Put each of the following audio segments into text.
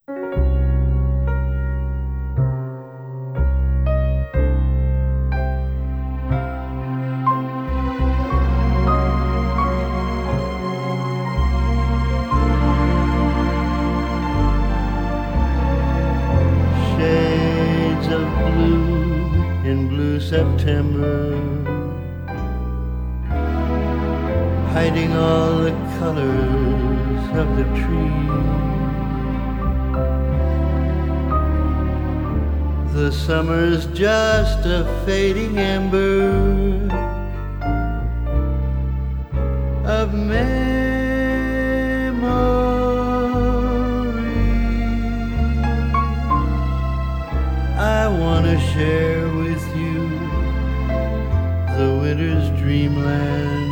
Shades of blue in blue September, hiding all the colors of the tree. The summer's just a fading ember of memory. I want to share with you the winter's dreamland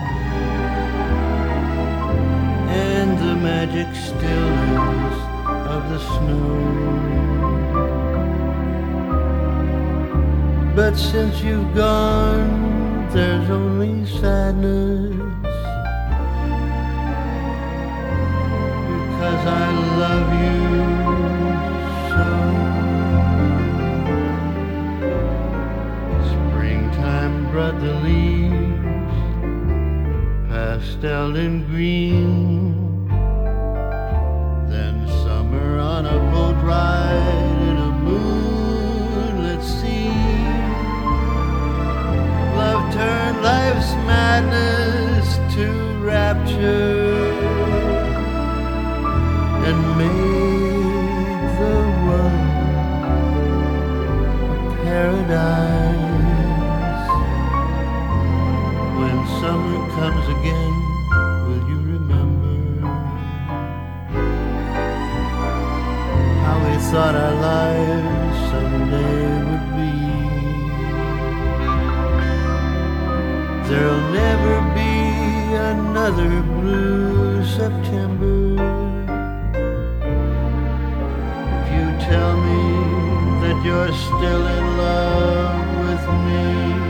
and the magic stillness of the snow. But since you've gone, there's only sadness, because I love you so. Springtime brought the leaves, pastel and green. Then summer on a boat ride in a moonlit scene. Love turned life's madness to rapture and made the world a paradise. When summer comes again, will you remember how we thought our lives someday would be? There'll never be another blue September if you tell me that you're still in love with me.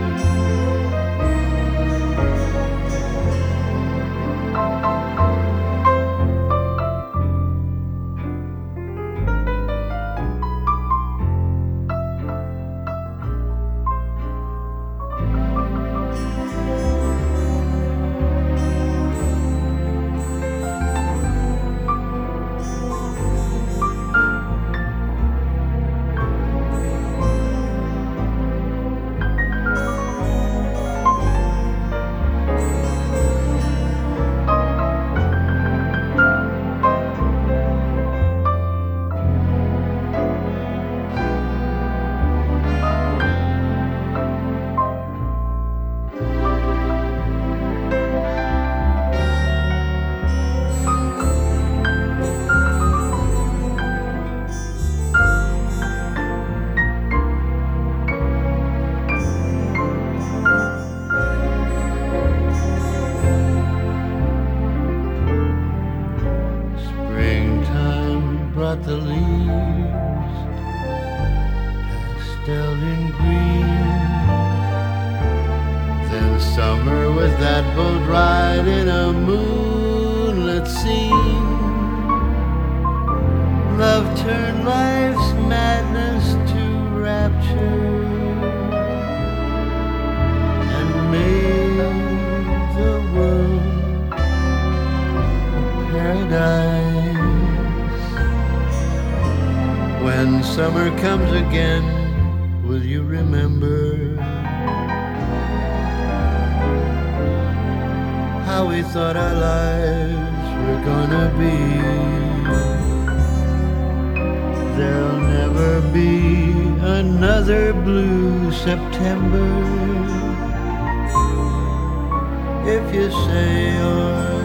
Brought the leaves, pastel and green. Then summer with that boat ride in a moonlit scene. Love turned life's madness to rapture and made the world a paradise. When summer comes again, will you remember how we thought our lives were gonna be? There'll never be another blue September if you say you're